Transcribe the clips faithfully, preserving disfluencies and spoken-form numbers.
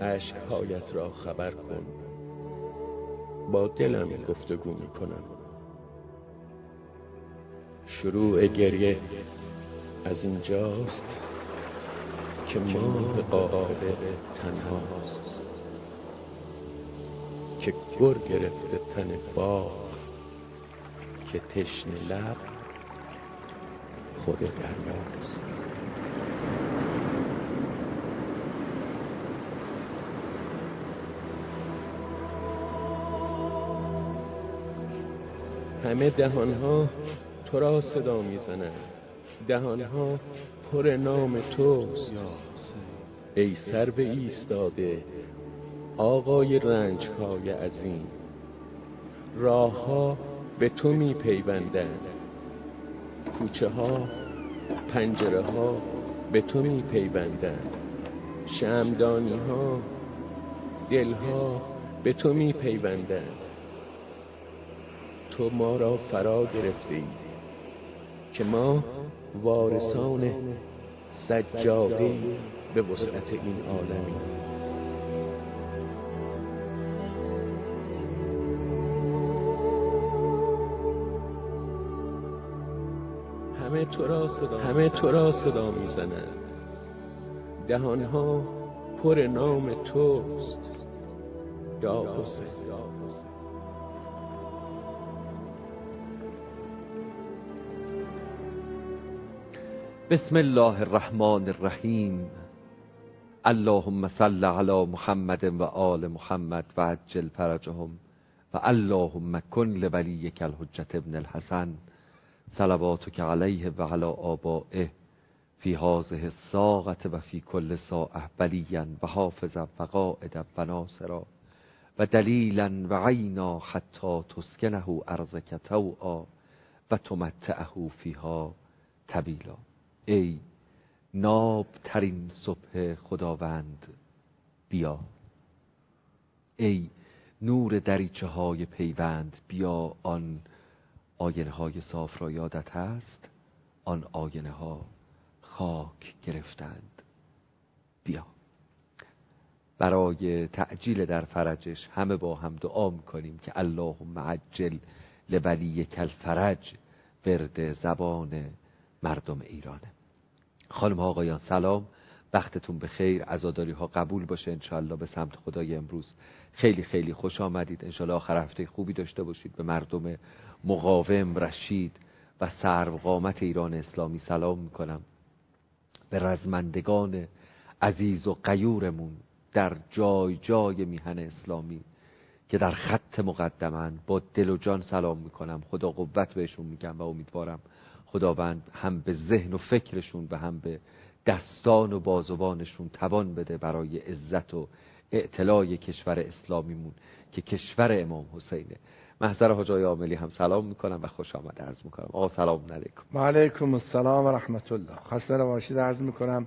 اشک‌هایت را خبر کن، با دلم گفتگو می کنم. شروع گریه از اینجاست که ماه غابه تنهاست، که گر گرفته تن باغ، که تشنه لب خود دریاست. همه دهانها تو را صدا میزنند، دهانها پر نام توست. ای سر به ایستاده آقای رنج‌های عظیم، راهها به تو می پیوندند، کوچه ها پنجره ها به تو می پیوندند، شمعدانی ها دل ها به تو می پیوندند. تو ما را فرا گرفته ای که ما وارثان سجاده به وسعت این عالمی. همه تو را صدا همه تو را صدا میزنند، دهانها پر نام توست یا حسین. بسم الله الرحمن الرحیم. اللهم صل علی محمد و آل محمد و عجل فرجهم و اللهم کن لولیک الحجة ابن الحسن صلواتک علیه و علی آبائه فی هذه الساعة و فی کل ساعة ولیا و حافظا و قائدا و ناصرا و دلیلا و عینا حتی تسکنه ارضک طوعا و تمتعه فیها طویلا. ای ناب ترین صبح خداوند بیا، ای نور دریچه های پیوند بیا. آن آینه های صاف را یادت هست؟ آن آینه ها خاک گرفتند، بیا. برای تعجیل در فرجش همه با هم دعا میکنیم که اللهم عجل لولیک الفرج ورد زبان مردم ایرانه. خانم ها آقایان سلام، وقتتون بخیر، عزاداری ها قبول باشه انشالله. به سمت خدای امروز خیلی خیلی خوش آمدید. انشالله آخر هفته خوبی داشته باشید. به مردم مقاوم، رشید و سروقامت ایران اسلامی سلام میکنم. به رزمندگان عزیز و غیورمون در جای جای میهن اسلامی که در خط مقدمن با دل و جان سلام میکنم. خدا قوت بهشون میگم و امیدوارم خداوند هم به ذهن و فکرشون و هم به دستان و بازوانشون توان بده برای عزت و اعتلای کشور اسلامیمون که کشور امام حسینه. محضر حاج آقای عاملی هم سلام میکنم و خوش آمد عرض میکنم. آقا سلام علیکم. و علیکم السلام و رحمت الله. خسته نباشید عرض میکنم.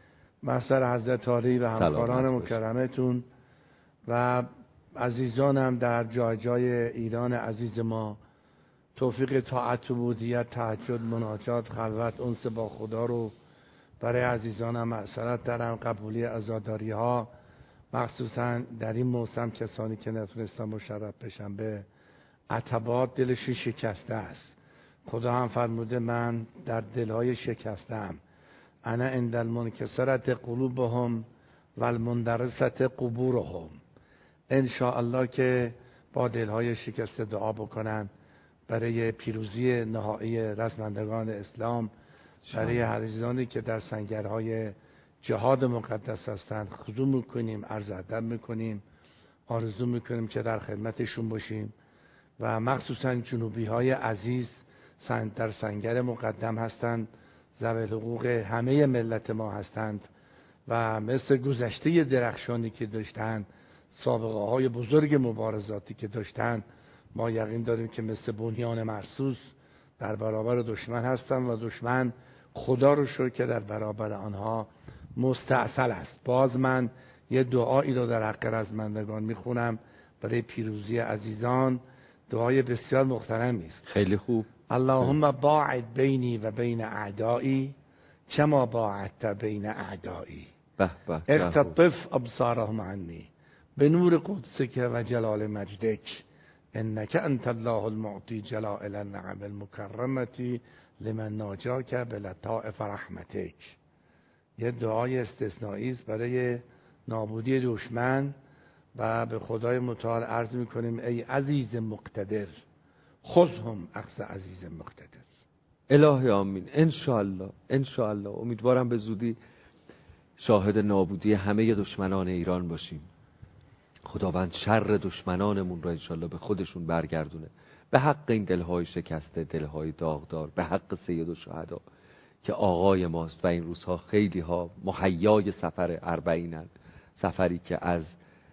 محضر حضرت عالی و همکاران مکرمتون و عزیزانم در جای جای ایران عزیز ما، توفیق طاعت، عبودیت، تهجد، مناجات، خلوت، انس با خدا رو برای عزیزانم معذرت دارم. قبولی عزاداری ها مخصوصا در این موسم کسانی که نتونستن مشرف بشن به عتبات دلشون شکسته است. خدا هم فرموده من در دلهای شکستم. انا عند المنکسرت قلوبهم و المندرست قبورهم. ان شاء الله که با دلهای شکسته دعا بکنن برای پیروزی نهایی رزمندگان اسلام، برای عزیزانی که در سنگرهای جهاد مقدس هستند. خضوع میکنیم، عرض ادب میکنیم، آرزو میکنیم که در خدمتشون باشیم و مخصوصا جنوبی های عزیز در سنگر مقدم هستند، ذوی حقوق همه ملت ما هستند و مثل گذشته درخشانی که داشتند، سابقه های بزرگ مبارزاتی که داشتند، ما یقین داریم که مثل بنیان مرصوص در برابر دشمن هستند و دشمن خدا رو شکر که در برابر آنها مستعسل است. باز من یه دعایی رو در حق رزمندگان میخونم برای پیروزی عزیزان. دعای بسیار محترمی است. خیلی خوب. اللهم باعد بینی و بین اعدایی کما باعدت بین اعدایی. به به اختطف ابصارهم عنی به نور قدسک و جلال مجدک انک انت الله المعطی جلائل النعم المکرمتی لمن ناجاک بلطائف رحمتک. یه دعای استثنایی است برای نابودی دشمن و به خدای متعال عرض میکنیم ای عزیز مقتدر خذهم اخذ عزیز مقتدر. الهی آمین. انشاءالله انشاءالله امیدوارم به زودی شاهد نابودی همه دشمنان ایران باشیم. خداوند شر دشمنانمون را انشاءالله به خودشون برگردونه، به حق این دلهای شکسته، دلهای داغدار، به حق سید الشهدا که آقای ماست و این روزها خیلی ها مهیای سفر اربعینن، سفری که از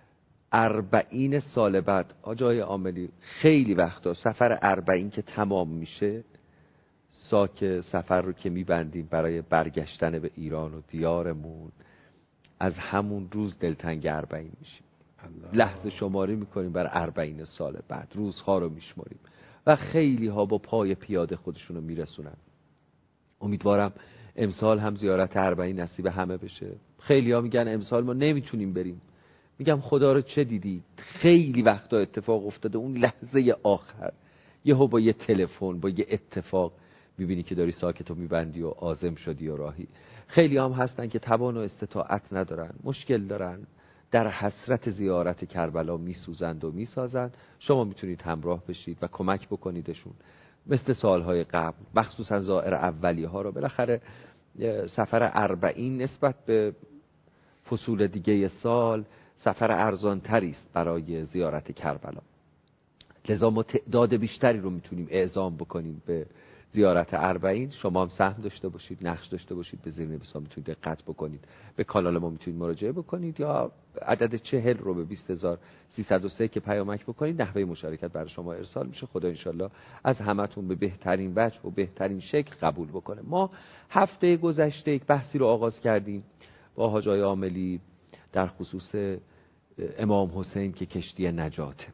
اربعین سال بعد آجای عاملی خیلی وقتا سفر اربعین که تمام میشه ساک سفر رو که میبندیم برای برگشتن به ایران و دیارمون، از همون روز دلتنگ اربعین میشیم، لحظه شماری میکنیم برای اربعین سال بعد، روزها رو میشماریم و خیلی ها با پای پیاده خودشون رو میرسونن. امیدوارم امسال هم زیارت اربعین نصیب همه بشه. خیلی ها میگن امسال ما نمیتونیم بریم. میگم خدا رو چه دیدی؟ خیلی وقتا اتفاق افتاده اون لحظه آخر یهو با یه تلفن با یه اتفاق میبینی که داری ساکتو میبندی و عازم شدی و راهی. خیلی هم هستن که توان و استطاعت ندارن، مشکل دارن، در حسرت زیارت کربلا میسوزند و میسازند. شما میتونید همراه بشید و کمک بکنیدشون مثل سالهای قبل، مخصوصا زائر اولیه ها رو. بالاخره سفر اربعین نسبت به فصول دیگه سال سفر ارزانتری است برای زیارت کربلا، لذا ما تعداد بیشتری رو میتونیم اعزام بکنیم به زیارت اربعین. شما هم سهم داشته باشید، نقش داشته باشید، به زیرنویس‌ها میتونید دقت بکنید، به کانال ما میتونید مراجعه بکنید یا عدد چهل رو به بیست هزار و سیصد و سه که پیامک بکنید نحوه مشارکت برای شما ارسال میشه. خدا انشالله از همتون به بهترین وجه و بهترین شکل قبول بکنه. ما هفته گذشته یک بحثی رو آغاز کردیم با حاج آقای عاملی در خصوص امام حسین که کشتی نجاته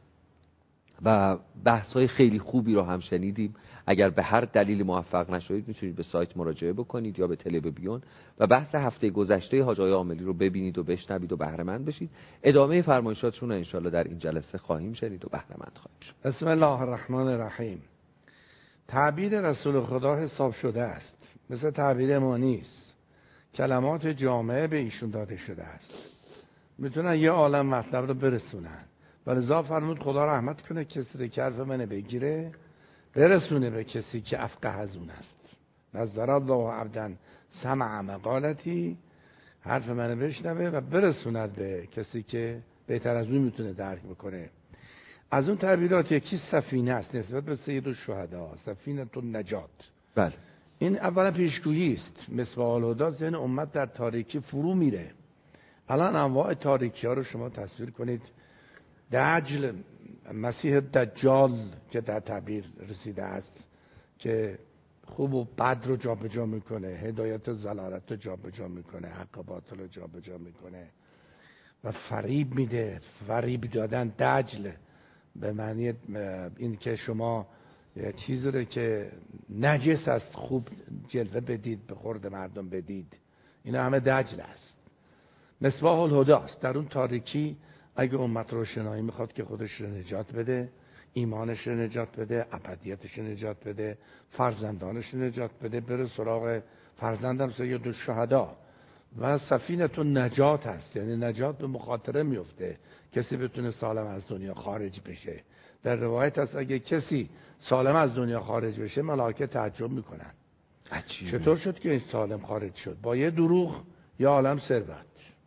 و بحث‌های خیلی خوبی رو هم شنیدیم. اگر به هر دلیل موفق نشدید میتونید به سایت مراجعه بکنید یا به تلویزیون و بحث هفته گذشته حاج آقای عاملی رو ببینید و بشنوید و بهره مند بشید. ادامه فرمایشاتشون رو ان شاءالله در این جلسه خواهیم شنید و بهره مند خواهیم شد. بسم الله الرحمن الرحیم. تعبیر رسول خدا حساب شده است، مثل تعبیر ما نیست. کلمات جامعه به ایشون داده شده است، میتونن یه عالم مطلب رو برسونن. ولذا فرمود خدا رحمت کنه کسی که حرف منه بگیره برسونه به کسی که افقه از اون است. نظر الله عبدا سمع مقالتی، حرف منه بشنوه و برسوند به کسی که بهتر از اون میتونه درک بکنه. از اون تعبیرات یکی سفینه است نسبت به سید الشهدا، سفینه النجات. بله، این اولا پیشگویی است. مصباح الهدی ذهن امت در تاریکی فرو میره. الان انواع تاریکی ها رو شما تصویر کنید. دجل، مسیح دجال که در تعبیر رسیده است که خوب و بد رو جابجا میکنه، هدایت و ضلالت رو جابجا میکنه، حق و باطل رو جابجا میکنه و فریب میده. فریب دادن دجل به معنی این که شما چیزی رو که نجس است خوب جلوه بدید، به خورد مردم بدید. اینا همه دجل است. مصباح الهدی است. در اون تاریکی اگه امت رو شنایی میخواد که خودش رو نجات بده، ایمانش رو نجات بده، ابدیتش رو نجات بده، فرزندانش رو نجات بده، بره سراغ فرزندم سید الشهدا و سفینه نجات هست. یعنی نجات به مخاطره میفته، کسی بتونه سالم از دنیا خارج بشه. در روایت هست اگه کسی سالم از دنیا خارج بشه ملائکه تعجب میکنن. عجیبه. چطور شد که این سالم خارج شد؟ با یه دروغ یه عالم ثروت،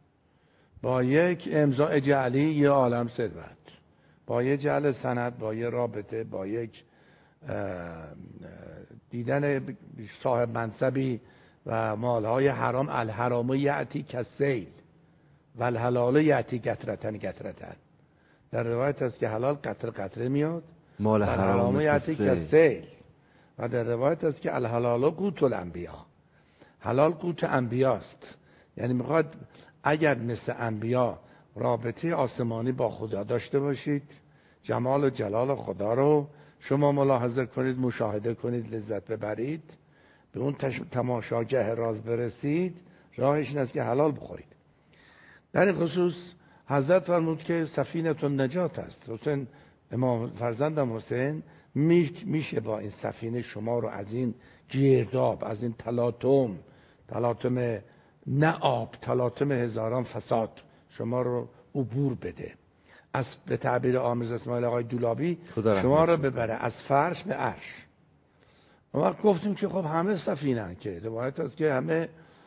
با یک امضاء جعلی یه عالم ثروت، با یک جعل سند، با یک رابطه، با یک دیدن صاحب منصبی و مالهای حرام. الحرام یعتی کالسیل و الحلال یعتی قطرتن قطرتن. در روایت هست که حلال قطره قطره میاد، مال حرام یعتی کالسیل. و در روایت هست که الحلال قوت الانبیا، حلال قوت انبیاست. یعنی میخواد اگر مثل انبیا رابطه آسمانی با خدا داشته باشید، جمال و جلال خدا رو شما ملاحظه کنید، مشاهده کنید، لذت ببرید، به اون تماشاگه راز برسید، راهش این است که حلال بخورید. در این خصوص حضرت فرمود که سفینه نجات است. حسین امام فرزندم حسین میشه با این سفینه شما رو از این گرداب، از این تلاطم، تلاطم نه آب، تلاطم هزاران فساد شما رو عبور بده. از به تعبیر آمرز اسماعیل آقای دولابی شما رو ببره از فرش به عرش. ما گفتیم که خب همه سفینه، که روایت است که همه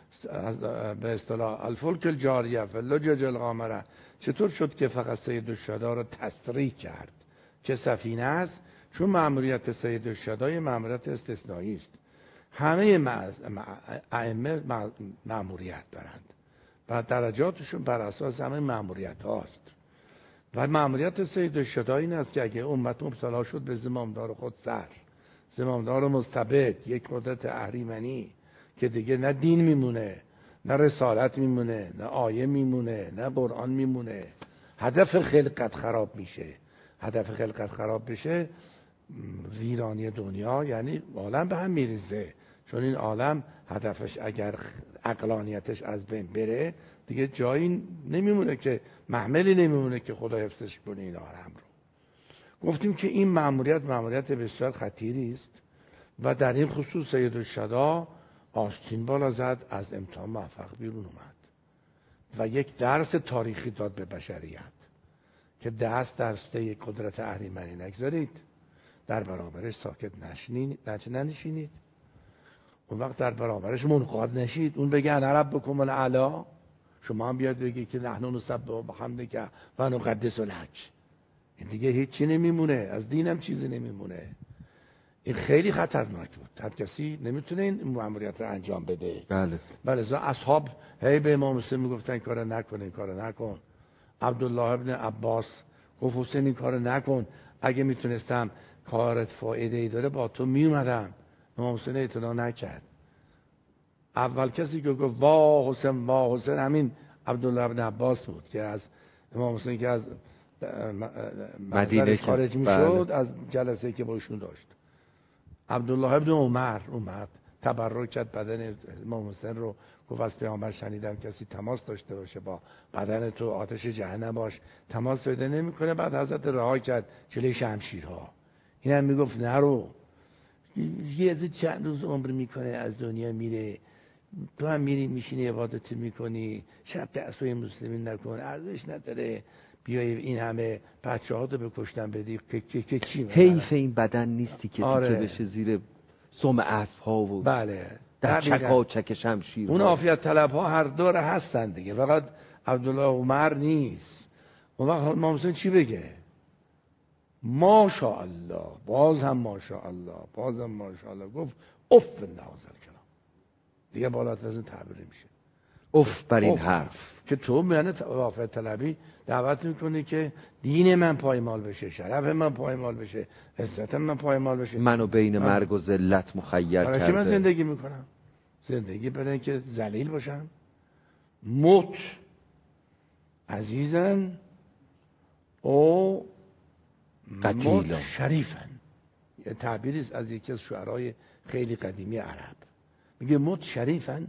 به اصطلاح الفلک الجاریه فلجج الغامره. چطور شد که فقط سید الشهدا رو تصریح کرد که سفینه است؟ چون مأموریت سید الشهدا مأموریت استثنایی است. همه ائمه مأموریت دارند و درجاتشون بر اساس همه مأموریت هاست. و مأموریت سید الشهدا این است که اگه امت مبتلا شد به زمامدار خود سر، زمامدار مستبد، یک قدرت اهریمنی که دیگه نه دین میمونه، نه رسالت میمونه، نه آیه میمونه، نه قرآن میمونه، هدف خلقت خراب میشه. هدف خلقت خراب بشه، ویرانی دنیا، یعنی عالم به هم میریزه. چون این عالم هدفش اگر عقلانیتش از بین بره، دیگه جایی نمیمونه که محملی نمیمونه که خدا حفظش کنه این عالم رو. گفتیم که این مأموریت مأموریت بسیار خطیری است و در این خصوص سید الشهدا آستین بالا زد، از امتحان موفق بیرون اومد و یک درس تاریخی داد به بشریت که دست دسته یک قدرت اهریمنی نگذارید، در برابرش ساکت نشینید، ننشینید. اون وقت در برابرش منقاد نشید. اون بگه انا ربکم الاعلی، شما هم بیاد بگی که نحن نسبح بحمدک و نقدس لک. این دیگه هیچی نمیمونه، از دینم چیزی نمیمونه. این خیلی خطرناک بود. هر کسی نمیتونه این مأموریت رو انجام بده. بله. بله. اصحاب هی به امام حسین میگفتن این کارو نکن، این کارو نکن. عبدالله ابن عباس گفت حسین این کارو نکن، اگه میتونستم کارت فایده ای داره با تو میومدم. امام حسین اعتنا نکرد. اول کسی که گفت وا حسین وا حسین همین عبدالله ابن عباس بود که از امام حسین که از مدینه خارج میشد، از جلسه که باشون داشت. عبدالله ابن عمر اومد تبرک کرد بدن امام حسین رو، گفت از پیامبر شنیدم کسی تماس داشته باشه با بدن تو آتش جهنم باش تماس پیدا نمیکنه. بعد حضرت رها کرد جلوی شمشیرها. این هم میگفت نرو، یه از چند روز عمر میکنه از دنیا میره، تو هم میری میشینی عبادت میکنی، شب دعسوی مسلمین نکن، ارزش نداره بیای این همه بچه ها رو بکشتن بدی که که که چی؟ حیف این بدن نیستی که آره. تیکه بشه زیر سم اسب ها و بله در چکا چک شمشیر. اون عافیت طلب ها هر دور هستن دیگه، فقط عبدالله عمر نیست. اون وقت امام حسین چی بگه؟ ماشاءالله، باز هم ماشاءالله، باز هم ماشاءالله. گفت اف نازل کلام، دیگه بالاتر از این تعبیر میشه. اف بر این حرف که تو میانه عافیت طلبی دعوت میکنی که دین من پایمال بشه، شرف من پایمال بشه، عزت من پایمال بشه. منو بین من... مرگ و ذلت مخیر کرده. من زندگی میکنم، زندگی برای اینکه ذلیل باشم. موت عزیزن او موت شریفن. یه تعبیری است از یکی از شعرهای خیلی قدیمی عرب، میگه موت شریفن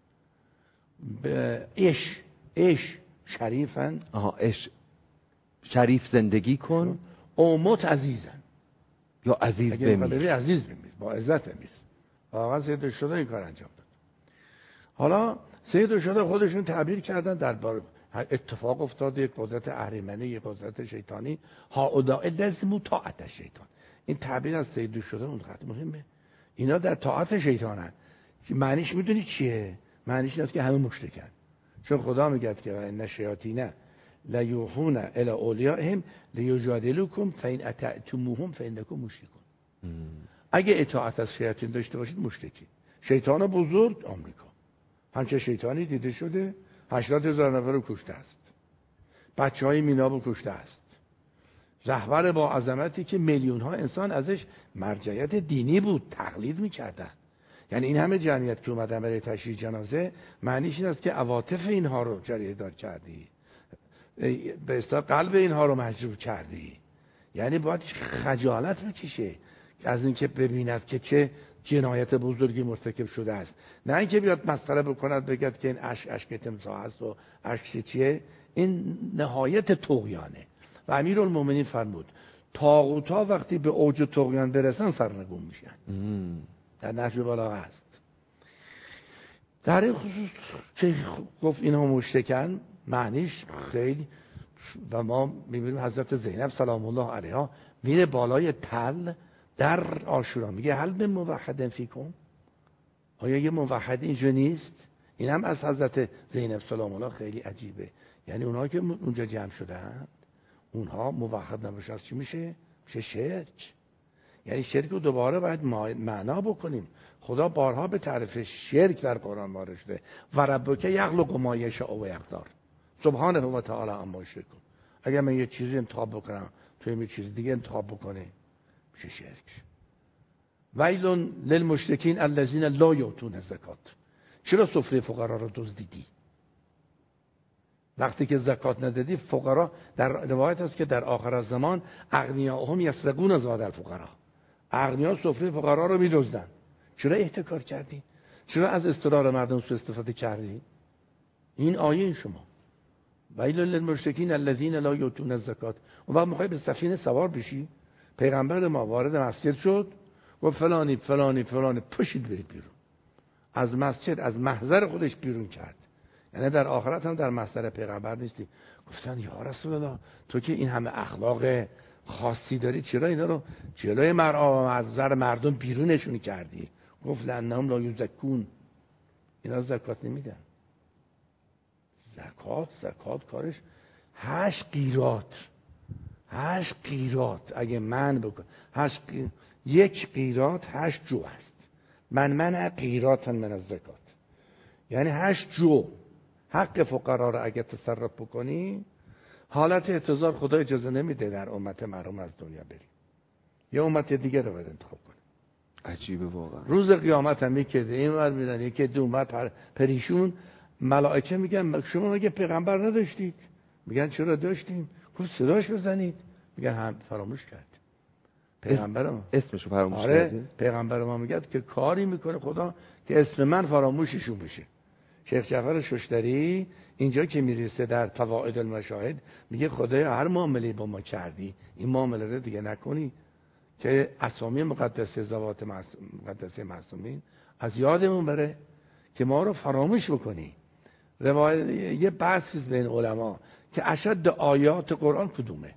به اش اش شریفن. آها اش شریف زندگی کن، او موت عزیزن، یا عزیز بمیر. عزیز بمیر، با عزت بمیر. واقعا سید الشهدا این کار انجام داد. حالا سید الشهدا خودشون تعبیر کردن درباره اتفاق افتاده یک قدرت اهریمنی، یک قدرت شیطانی، ها اوداء لازم طاعت شیطان. این تعبیر از سید الشهدا اون خط مهمه. اینا در طاعت شیطانن. معنیش میدونی چیه؟ معنیش این است که همه مشرکن. چون خدا میگه که ان شیاطین لا یوحون الی اولیائهم لیجادلوکم فین اطعتموهم فانکم مشرکون. اگه اطاعت از شیاطین داشته باشید مشرکی. شیطان بزرگ آمریکا همچه شیطانی دیده شده، هشتاد هزار نفر رو کشته است، بچه های مینا رو کشته است، رهبر با عظمتی که میلیون ها انسان ازش مرجعیت دینی بود تقلید میکردن. یعنی این همه جمعیت که اومدن برای تشییع جنازه، معنیش این است که عواطف اینها رو جریه دار کردی، به اصطلاح قلب اینها رو مجروح کردی. یعنی باید خجالت بکشه از اینکه ببیند که چه جنایت بزرگی مرتکب شده است. نه اینکه بیاد مسخره بکند بگد که این اشک اشک تمساح است و اشک چیه. این نهایت طغیانه. و امیرالمومنین فرمود طاغوت‌ها وقتی به اوج طغیان برسن سرنگون میشن. در نهج البلاغه است. در این خصوص که گفت اینها مشرکن معنیش خیلی، و ما میبینیم حضرت زینب سلام الله علیها میره بالای تل در عاشورا میگه هل من موحد فیکم، آیا یه موحد اینجا نیست؟ این هم از حضرت زینب سلام الله خیلی عجیبه. یعنی اونها که اونجا جمع شدن اونها موحد نباشن چی میشه؟ میشه شرک. یعنی شرک رو دوباره باید معنا بکنیم. خدا بارها به تعریف شرک در قرآن وارد شده و ربک یخلق ما یشاء و یقدر سبحانه و تعالی عما یشرکون. اگر من یه چیزی انتخاب بکنم تو یه چیز دیگه انتخاب بکنه میشه شرک. ویل للمشرکین الذین لا یؤتون الزکات. چرا سفره فقرا رو دزدیدی؟ وقتی که زکات ندادی فقرا، در روایت است که در آخر الزمان اغنیاهم یسرقون زاد الفقرا، اغنیا سفره فقرا رو میدزدن. چرا احتکار کردی؟ چرا از اضطرار مردم سوء استفاده کردی؟ این آیه شما ویل للمشرکین الذین لا یؤتون الزکات. اون وقت میخوای به سفینه سوار بشی، پیغمبر ما وارد مسجد شد و فلانی فلانی فلانی پشید برید بیرون. از مسجد از محضر خودش بیرون کرد. یعنی در آخرت هم در محضر پیغمبر نیستی. گفتن یا رسول الله تو که این همه اخلاق خاصی داری چرا اینا رو جلوی محضر مردم بیرونشون کردی؟ گفت لانهم لا یزکون، اینا زکات نمیدن. زکات زکات کارش هشت قیراط، هشت قیراط اگه من بکن هشت قیراط. یک قیراط هشت جو است. من من قیراطا من الزکات، یعنی هشت جو حق فقرا رو اگه تصرف بکنی حالت اعتذار خدا اجازه نمیده در امت محروم از دنیا بری، یه امت دیگه رو باید انتخاب کنی. عجیبه واقعا. روز قیامت هم یکی ده این ور میدن یکی دو اومد پریشون، ملائکه میگن شما مگه پیغمبر نداشتید؟ میگن چرا داشتیم؟ گفت صداش بزنید. میگن هم فراموش کرد پیغمبرم اسمشو فراموش آره کردی؟ پیغمبر ما میگه که کاری میکنه خدا که اسم من فراموششون بشه. شیخ جعفر ششتری اینجا که میرسه در فوائد المشاهد میگه خدایا هر معامله با ما کردی این معامله رو دیگه نکنی که اسامی مقدسه ذوات مقدسه معصومین از یادمون بره که ما رو فراموش بکنی. روایت یه بحثی بین علما که اشد آیات قرآن کدومه؟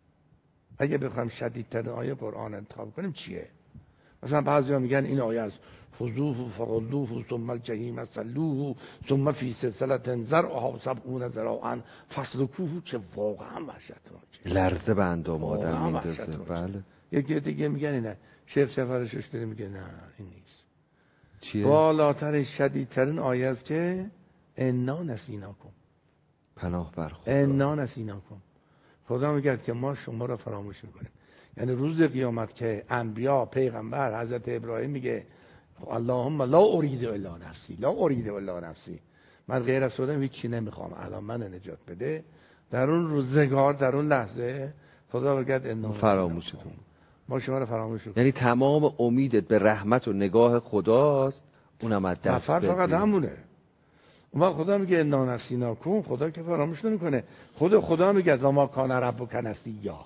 اگه بخوام شدیدترین آیه قرآن انتخاب کنیم چیه؟ مثلا بعضیا میگن این آیه است فذوه فغلوه ثم الجحیم صلوه ثم فی سلسله ذرعها سبعون ذراعا فاسلکوه، که واقعا وحشتناکه، لرزه به اندام آدم میندازه. بله. یکی دیگه میگن اینه، شیخ جعفر ششتری میگه نه این نیست. چیه؟ بالاتر شدیدترین آیه است که انا نسیناکم، پناه بر خدا، انا نسیناکم. خدا میگه که ما شما را فراموش میکنیم. یعنی روز قیامت که انبیا پیغمبر حضرت ابراهیم میگه اللهم لا اريد الا نفسی، لا اريد الا نفسی، من غیر از خودم هیچ چی نمیخوام، الان من نجات بده. در اون روزگار در اون لحظه خدا بگه انا فراموشتون، ما شما را فراموش کنیم. یعنی تمام امیدت به رحمت و نگاه خداست، اونم از دست بدی. فقط همونه. اون وقت خدا میگه انا نسیناکم، خدا که فراموش نمیکنه. خود خدا میگه ما کان ربک نسیا،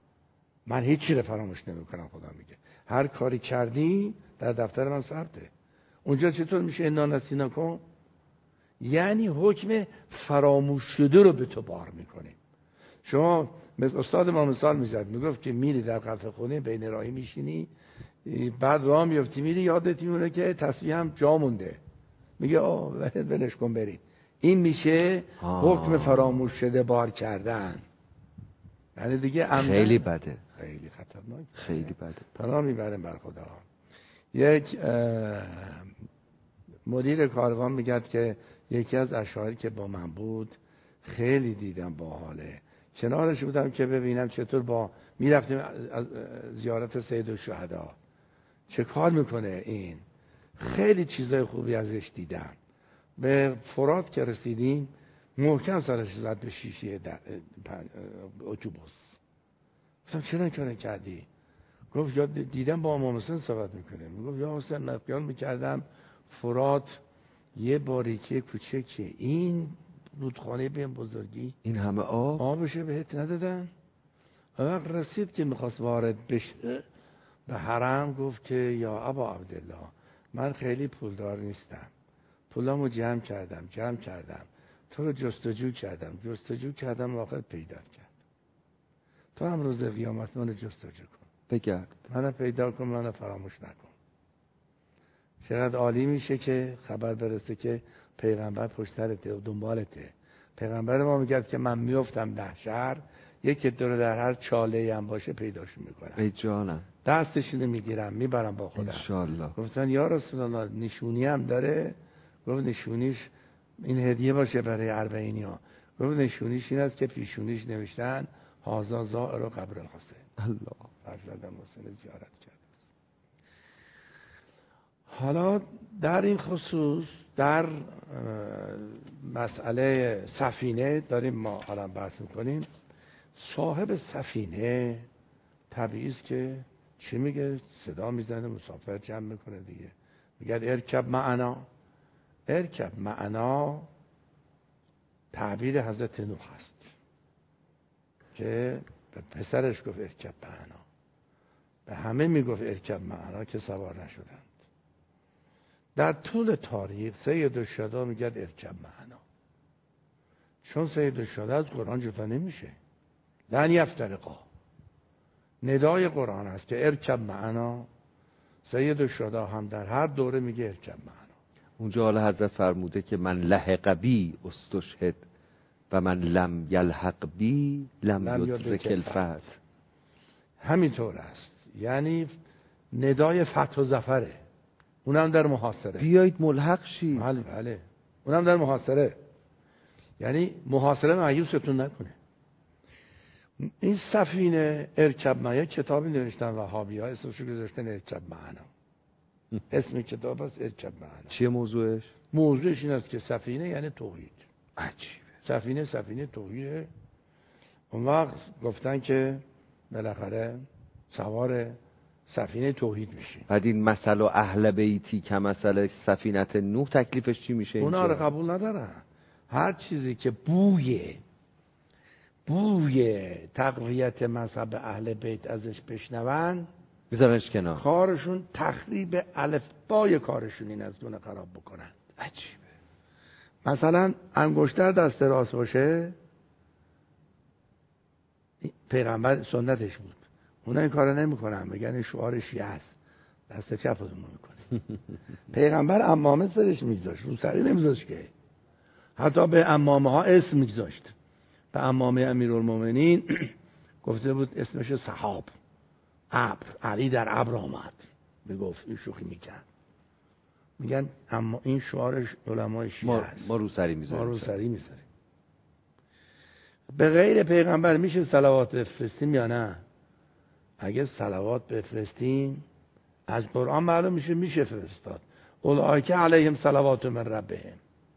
من هیچ چیز فراموش نمیکنم. خدا میگه هر کاری کردی در دفتر من ثبته. اونجا چطور میشه انا نسیناکم؟ یعنی حکم فراموش شده رو به تو بار میکنه. شما مثل استاد ما مثال میزد، میگفت که میری در قفل خونه بین راهی میشینی، بعد راه میفتی میری یادت میونه که تسبیح هم جا مونده، میگه آه ولش کن بریم. این میشه حکم فراموش شده بار کردن. یعنی دیگه خیلی بده، خیلی خطرناک، خیلی بده. پناه میبریم بر خدا. یک مدیر کاروان میگه که یکی از اشعاری که با من بود خیلی دیدم باحاله، کنارش بودم که ببینم چطور با میرفتیم از زیارت سید الشهدا چه کار میکنه این. خیلی چیزای خوبی ازش دیدم. به فرات که رسیدیم محکم سرش زد به شیشه اتوبوس. گفتم چرا این کارو کردی؟ گفت یا دیدم با امام حسین صحبت میکنه، میگفت یا حسین نقیان میکردم فرات یه باریکه کوچکه، این رودخانه به بزرگی این همه آب آبشه بهت ندادن. وقت رسید که میخواست وارد بشه به حرم، گفت که یا ابا عبدالله من خیلی پولدار نیستم، پولامو جمع کردم جمع کردم تو رو جستجو کردم جستجو کردم واقعا پیدا کرد، تو هم روز قیامت منو جستجو کن، بگرد منو پیدا کن، منو فراموش نکن. چقدر عالی میشه که خبر برسه که پیغمبر پشت سرته و دنبالته. پیغمبر ما میگه که من میافتم ده شهر، یک دور در هر چاله هم باشه پیداشون میکنم، ای جانم دستشونو میگیرم میبرم با خودم. انشالله. گفتن یا رسول الله نشونی هم داره؟ گفت نشونیش این هدیه باشه برای اربعینی ها. گفت نشونیش این است که پیشونیش نوشتن هازا زائر و قبر الحسین، الله فرزندم حسین زیارت کرد. حالا در این خصوص در مسئله سفینه داریم ما حالا بحث میکنیم. صاحب سفینه طبیعی است که چی میگه؟ صدا میزنه مسافر جمع میکنه دیگه، میگه ارکب معنا. ارکب معنا تعبیر حضرت نوح هست که به پسرش گفت ارکب معنا، به همه میگفت ارکب معنا که سوار نشدند. در طول تاریخ سید الشهدا میگه ارکب معنا، چون سید الشهدا از قرآن جدا نمیشه. لن یفترقا ندای قرآن است که ارکب معنا. سید الشهدا هم در هر دوره میگه ارکب معنا. اونجا حالا حضرت فرموده که من لحق بی استشهد و من لم یلحق بی لم یدرک الفتح. همینطور است، یعنی ندای فتح و ظفره، اونم در محاصره. بیایید ملحق شید. بله بله، اونم در محاصره، یعنی محاصره مایوستون نکنه. این سفینه ارکب معنا کتابی نوشتن وهابی‌ها اسمشو گذاشتن ارکب معنا. اسم کتاب است ارکب معنا. چیه موضوعش؟ موضوعش این است که سفینه یعنی توحید. عجیبه. سفینه سفینه توحیده. اون وقت گفتن که بالاخره سوار سفینه توحید میشه. بعد این مثل اهل بیتی که مثل سفینت نوح تکلیفش چی میشه؟ اونا رو قبول ندارن. هر چیزی که بوی بوی تقویت مذهب اهل بیت ازش بشنون میذارنش کنار. کارشون تخریب الفبای کارشون این از دونه خراب بکنن. عجیبه. مثلا انگشتر دست راست باشه پیغمبر سنتش بود، اونا این کارو نمیکنن، میگن شعار شیعه است، دست چپ رو میکنه. پیغمبر عمامه سرش میگذاشت، رو سری نمیذاشت که، حتی به عمامه ها اسم میگذاشت. به عمامه امیرالمومنین گفته بود اسمش سحاب، ابر، علی در ابر آمد، میگفت این شوخی میکرد. میگن اما این شعارش علمای شیعه است، ما رو سری میذاریم، ما رو سری میذاریم. به غیر پیغمبر میشه صلوات بفرستیم یا نه؟ اگه صلوات بفرستیم از قرآن معلوم میشه میشه فرستاد. اولئک علیهم صلوات من ربهم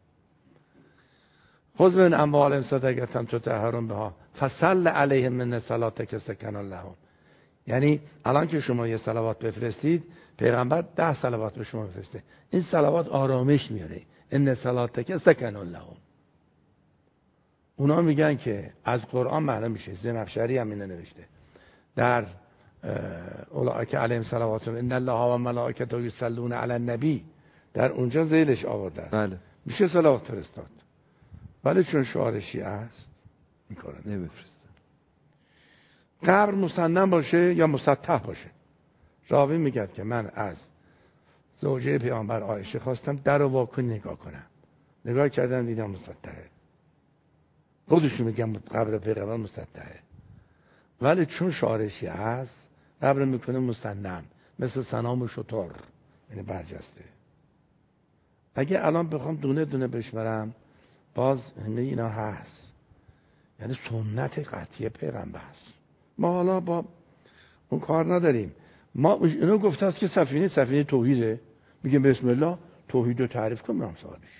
خذ من اموالهم صدقة تطهرهم بها فصل علیهم من صلاتک سکن لهم. یعنی الان که شما یه صلوات بفرستید پیغمبر ده صلوات به شما بفرسته، این صلوات آرامش میاره. ان صلاتک سکن لهم. اونا میگن که از قرآن معلوم میشه. زمخشری هم اینو نوشته در اولئک علیهم صلوات ان الله و ملائکته یصلون علی النبی، در اونجا ذیلش آورده است. بله. میشه صلوات فرستاد، ولی چون شعار شیعه است میکنن نمیفرستن. قبر مسنن باشه یا مسطح باشه. راوی میگه که من از زوجه پیامبر عایشه خواستم در رو واکن نگاه کنم، نگاه کردم دیدم مسطحه. خودشون میگن قبر پیغمبر مسطحه، ولی چون شعار شیعه است قبر میکنه مسنن، مثل سنام شطور، یعنی برجسته. اگه الان بخوام دونه دونه بشمرم باز همه اینا هست، یعنی سنت قطعی پیغمبر است. ما حالا با اون کار نداریم. ما اینو گفته است که سفینه سفینه توحیده، میگیم بسم الله توحید رو تعریف کن برام سوالش.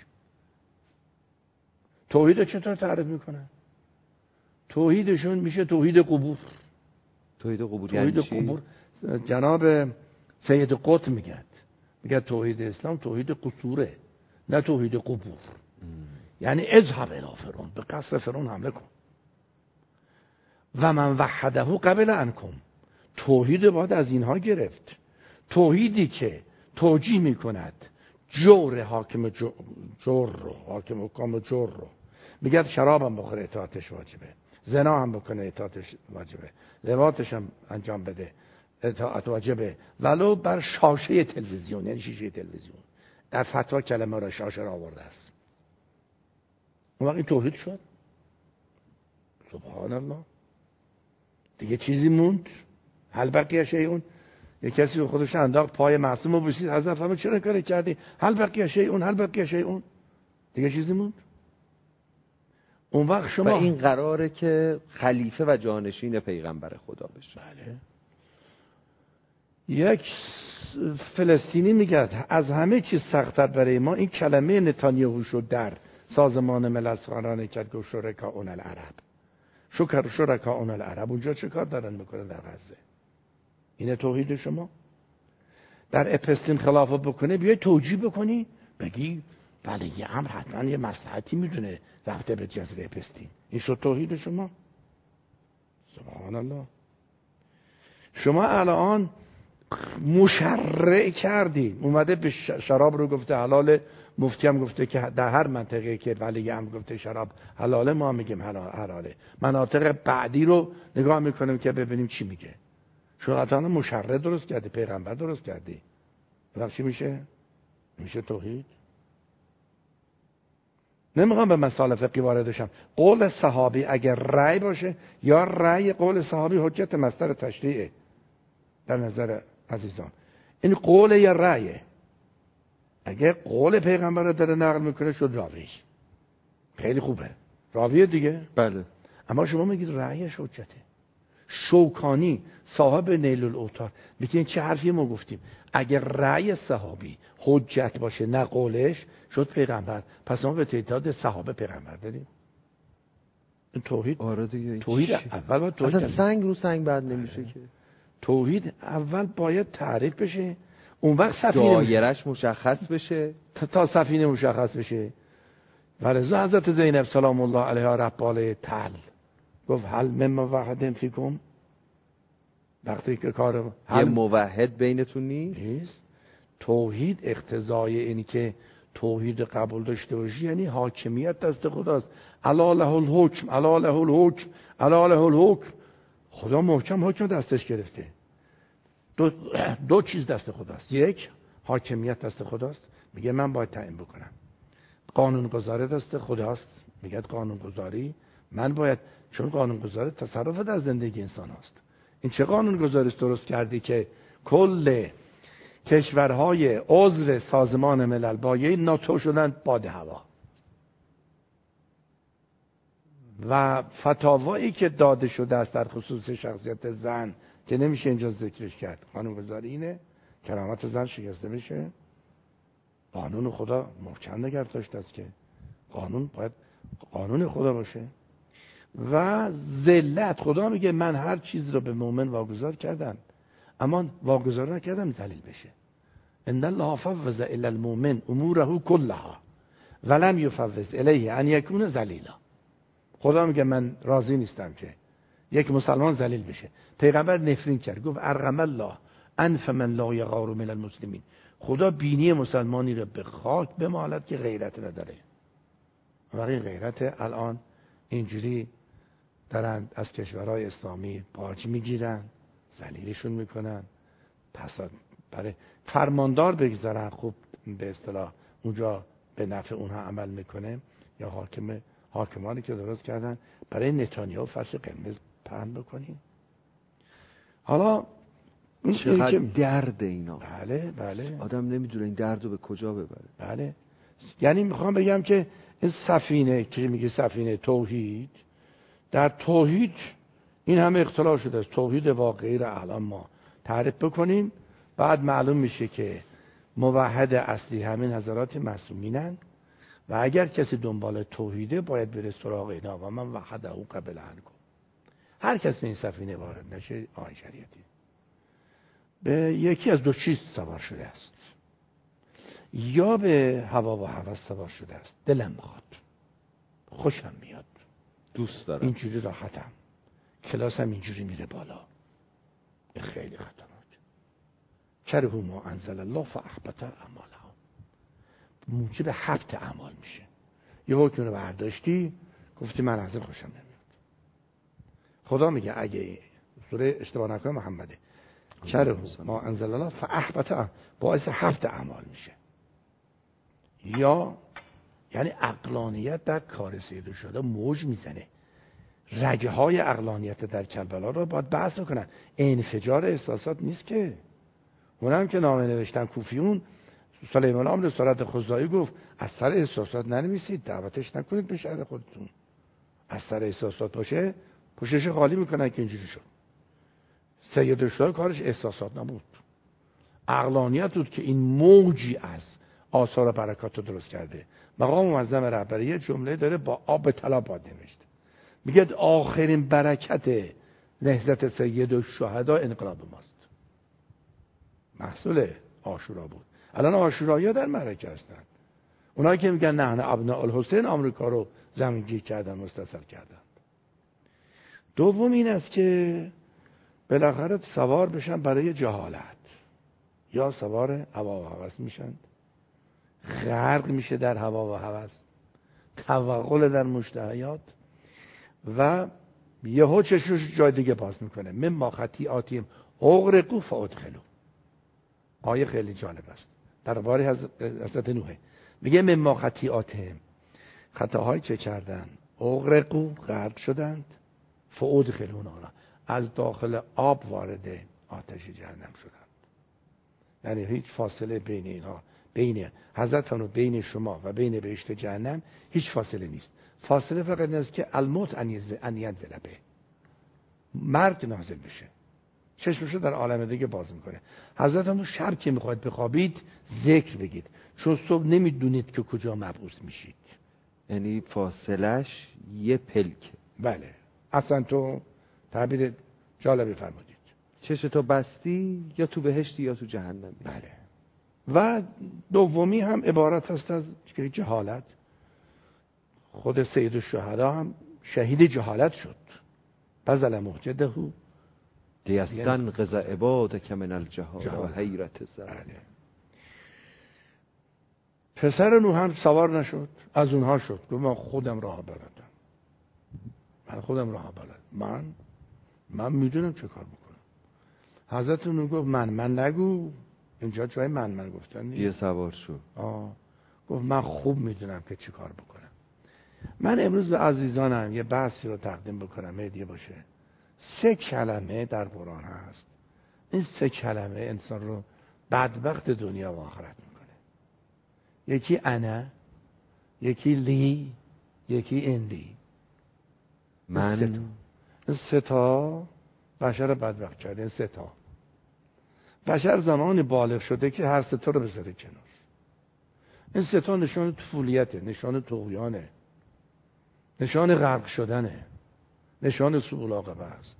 توحید چطور تعریف میکنن؟ توحیدشون میشه توحید قبور. توحید قبور توحید یعنی چی؟ قبور جناب سید قطب میگه میگه توحید اسلام توحید قصوره، نه توحید قبور. یعنی اذهب الی فرعون، به قصر فرعون حمله کن. و من وحده قبل عنکم، توحید باید از اینها گرفت. توحیدی که توجیه میکند جور حاکم جور رو، حاکم حکام جور رو، میگه شراب هم بخوره اطاعتش واجبه، زنا هم بکنه اطاعتش واجبه، لواطش هم انجام بده اطاعت واجبه، ولو بر شاشه تلویزیون، یعنی شیشه تلویزیون. در فتوا کلمه را شاشه را آورده است. اون وقت این توحید شد. سبحان الله. دیگه چیزی موند؟ هل بقیه شیئون؟ یک کسی به خودش انداخت پای معصوم رو بوسید، حضرت فرمود چرا کاری کردی؟ هل بقیه شیئون، هل بقیه شیئون. دیگه چیزی موند؟ اون وقت شما، و این قراره که خلیفه و جانشین پیغمبر خدا بشه. بله. یک فلسطینی میگه از همه چیز سخت‌تر برای ما این کلمه نتانیاهو شد در سازمان ملل سخنرانی کرد که شرکاء العرب، شکر شرکاء العرب. اونجا چه کار دارن میکنن در غزه؟ اینه توحید شما؟ در اپستین خلاف بکنه بیای توجیه بکنی بگی بله یه امر حتما یه مصلحتی میدونه رفته به جزیره اپستین. این شد توحید شما؟ سبحان الله. شما الان مشرع کردی، اومده به شراب رو گفته حلاله، مفتی هم گفته که در هر منطقه که ولی هم گفته شراب حلاله ما میگیم حلاله. مناطق بعدی رو نگاه میکنیم که ببینیم چی میگه. شما الان مشرع درست کردی، پیغمبر درست کردی، بعد چی میشه؟ میشه توحید؟ نمیخوام به مسائل فقهی وارد شم. قول صحابی اگر رأی باشه یا رأی قول صحابی حجت مصدر تشریعه در نظر عزیزان. این قول یا رأیه. اگر قول پیغمبر رو داره نقل میکنه شد راوی، خیلی خوبه، راویه دیگه. بله. اما شما میگید رأیش حجته. شوکانی صاحب نیل الاوتار میگه این چه حرفی ما گفتیم؟ اگر رأی صحابی حجت باشه نه قولش شد پیغمبر، پس ما به تعداد صحابه پیغمبر داریم. این توحید. آره دیگه. توحید اول باید توحید اصلا سنگ رو سنگ بعد نمیشه که. توحید اول باید تعریف بشه، اون وقت سفینه دایرش مشخص بشه، تا, تا سفینه مشخص بشه. ولذا حضرت زینب سلام الله علیها رباله تل گفت هل من موحد فیکم، وقتی که کار یه موحد بینتون نیست؟ توحید اقتضای اینی که توحید قبول داشته باشی یعنی حاکمیت دست خداست. الا له الحکم، الا له الحکم، الا له الحکم. خدا محکم حکم دستش گرفته. دو, دو چیز دست خداست. یک، حاکمیت دست خداست، میگه من باید تعیین بکنم. قانون گذاری دست خداست، میگه قانون گذاری من باید، چون قانون گذاری تصرف در زندگی انسان است. این چه قانون گذاری درست کردی که کل کشورهای عضو سازمان ملل با یه ناتو شدن باد هوا؟ و فتاوایی که داده شده است در خصوص شخصیت زن که نمیشه اینجا ذکرش کرد، قانون گذاری اینه کرامت زن شکسته بشه. قانون خدا محکم نگه داشته است که قانون باید قانون خدا باشه. و ذلت، خدا میگه من هر چیز رو به مؤمن واگذار کردم، اما واگذار نکردم ذلیل بشه. ان الله فوض الی المؤمن اموره كلها ولم یفوض الیه ان یکون ذلیلا. خدا میگه من راضی نیستم که یک مسلمان ذلیل بشه. پیغمبر نفرین کرد، گفت ارغم الله انف من لا یغار من المسلمین. خدا بینی مسلمانی رو به خاک بمالد که غیرت نداره. ولی غیرت الان اینجوری دارن از کشورهای اسلامی باج میگیرن، ذلیلشون میکنن، پس برای فرماندار بگذارن خوب به اصطلاح اونجا به نفع اونها عمل میکنه، یا حاکم حاکمانی که درست کردن برای نتانیاهو فصل قرمز پهن بکنیم. حالا این چقدر درد اینا. بله بله. آدم نمیدونه این درد رو به کجا ببره. بله. یعنی میخوام بگم که این سفینه که میگه سفینه توحید، در توحید این همه اختلاف شده است. توحید واقعی رو الان ما تعریف بکنیم، بعد معلوم میشه که موحد اصلی همین حضرات معصومینن و اگر کسی دنبال توحیده باید بره سراغ اینا و من وحده او قبل عنکم. هر کس به این سفینه وارد نشه آن شریعتی. به یکی از دو چیز سوار شده است، یا به هوا و هوس سوار شده است. دلم میخواد، خوشم میاد، دوست دارم، اینجوری راحتم، کلاسم اینجوری میره بالا. خیلی خطرناک. کرهوا ما انزل الله فاحبط اعمالهم، موجب حبط اعمال میشه. یه حکم رو برداشتی گفتی من از این خوشم نمیاد. خدا میگه اگه سوره اشتباه نکنم محمده، کرهوا ما انزل الله فاحبط، باعث حبط اعمال میشه. یا یعنی عقلانیت در کار سید شده موج میزنه. رگه های عقلانیت در کربلا رو باید بحث کنن. انفجار احساسات نیست که. اونم که نامه نوشتن کوفیون، سلیمان امر سرات خزاعی گفت از سر احساسات ننویسید، دعوتش نکنید به شهر خودتون. از سر احساسات باشه پوشش خالی میکنن که اینجوری شد. سید شده کارش احساسات نبود، عقلانیت بود که این موجی از آثار برکات رو درست کرده. مقام معظم رهبری جمله داره با آب طلا باد نوشته، میگه آخرین برکت نهضت سید الشهدا انقلاب ماست. محصول عاشورا بود. الان عاشورایی‌ها در معرکه هستن. اونایی که میگن نحن ابناء الحسین آمریکا رو زمینگیر کردن، مستصل کردن. دوم این است که بالاخره سوار بشن برای جهالت، یا سوار هوا و هوس میشن، غرق میشه در هوا و هوس، توغل در مشتهیات و یهو چشمش جای دیگه باز میکنه. مما خطیئاتهم اغرقوا فادخلوا. آیه خیلی جالب است درباره حضرت نوح. میگه مما خطیئاتهم، خطاهایی که کردن، اغرقوا غرق شدند، فادخلوا نارا، از داخل آب وارد آتش جهنم شدند. یعنی هیچ فاصله بین اینها، بین حضرت و بین شما و بین بهشت جهنم هیچ فاصله نیست. فاصله فقط این است که الموت ان ینزل به، مرگ نازل بشه، چشمشو در عالم دیگه باز میکنه. حضرت هم شب که میخواید بخوابید ذکر بگید، چون صبح نمیدونید که کجا مبعوث میشید. یعنی فاصلش یه پلک. بله، اصلا تو تعبیر جالبی فرمودید. چشتو بستی یا تو بهشتی یا تو جهنم. بله. و دومی هم عبارت است از جهالت. خود سید الشهدا هم شهید جهالت شد. بذل مهجده دیستن قضا عبادک من الجهال و حیرت زر. پسر نوح هم سوار نشد، از اونها شد. گفت من خودم راه بلدم، من خودم راه بلدم، من من میدونم چه کار بکنم. حضرت نوح گفت من من نگو، اینجا جای من من گفتن نیست. یه سوار شد. آه. گفت من خوب میدونم که چه کار بکنم. من امروز به عزیزانم یه بحثی رو تقدیم بکنم، هدیه باشه. سه کلمه در قرآن هست، این سه کلمه انسان رو بدبخت دنیا و آخرت میکنه. یکی انا، یکی لی، یکی اندی. من این سه تا بشر بدبخت کرده. این سه تا بشر زمانی بالغ شده که هر سه تا رو بذاره کنار. این سه تا نشان طفولیته، نشان طغیانه، نشان غرق شدنه، نشان سوء العاقبه است،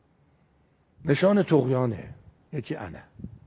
نشان طغیانه. یکی انا،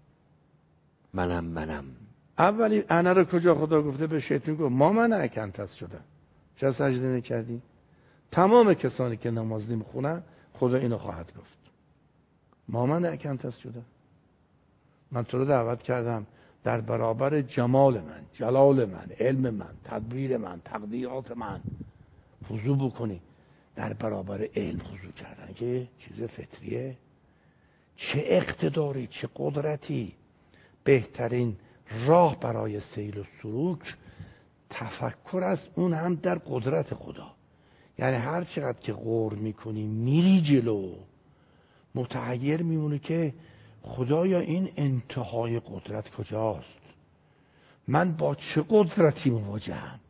منم منم. اولی انا رو کجا خدا گفته؟ به شیطان گفت ما من اکنتست شدم، چرا سجده نکردی؟ تمام کسانی که نماز نمیخونن خدا اینو خواهد گفت، ما من اکنتست شدم. من تو رو دعوت کردم در برابر جمال من، جلال من، علم من، تدبیر من، تقدیرات من خضوع بکنی. در برابر علم خضوع کردن که چیز فطریه. چه اقتداری، چه قدرتی. بهترین راه برای سیل و سلوک تفکر است، اون هم در قدرت خدا. یعنی هر چقدر که غور میکنی میری جلو، متحیر میمونی که خدایا این انتهای قدرت کجاست؟ من با چه قدرتی مواجهم؟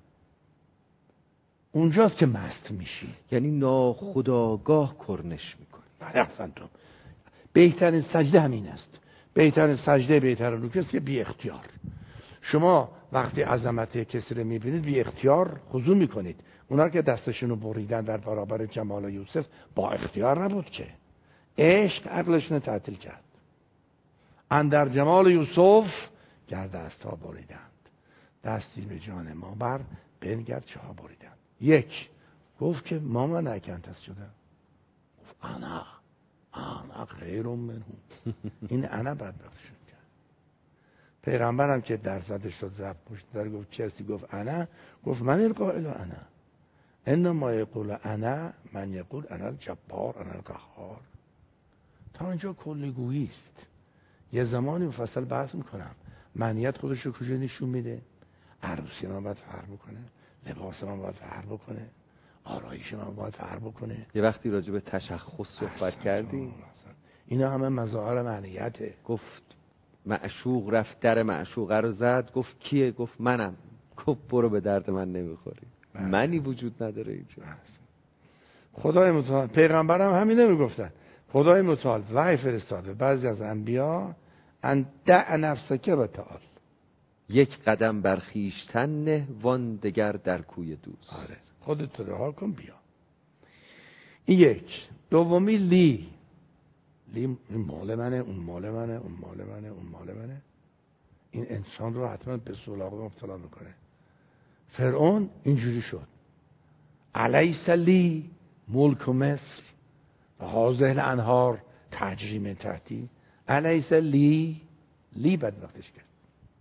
اونجاست که مست میشی. یعنی ناخودآگاه کرنش میکنی. بله احسن تو. بهترین سجده همین است. بهترین سجده، بهترین رکوع است که بی اختیار. شما وقتی عظمت کسی رو میبینید بی اختیار خضوع میکنید. اونا که دستشون رو بریدن در برابر جمال یوسف با اختیار نبود که. عشق عقلشون تعطیل کرد. اندر جمال یوسف گر دست ها بریدند، دستی به جان ما بر بنگر چه ها بریدند. یک گفت که ما من اکنتس شدم، گفت انا انا غیر منهم. این انا بدبختشون کرد. پیغمبرم که درصدش شد زب پشت در گفت کسی گفت انا، گفت من القائل انا انما یقول انا من یقول انا الجبار انا القهار. تا اینجا کلیگویی است. یه زمانی مفصل بحث میکنم معنیت خودش رو کجا نشون میده. عروسی من باید فرق بکنه، لباس من باید فرق بکنه، آرایش من باید فرق بکنه. یه وقتی راجع به تشخص صحبت کردی، اینا همه مظاهر معنیته. گفت معشوق رفت در معشوقه رو زد، گفت کیه؟ گفت منم. گفت برو به درد من نمیخوری. منی وجود نداره اینجا. خدای متعال پیغمبرم همین نمیگفتن. خدای متعال وحی فرستاده بعضی از انبیا ان دع نفسک و تعال، یک قدم بر خویشتن نه وان دگر در کوی دوست. آره خودت رها کن بیا. این یک. دومی لی لی این مال منه، اون مال منه، اون مال منه، اون مال منه. این انسان رو حتما به سولاق مبتلا میکنه. فرعون اینجوری شد. الیس لی ملک مصر و هذه الانهار تجری من تحتی. الیس لی لی بدبختش کرد.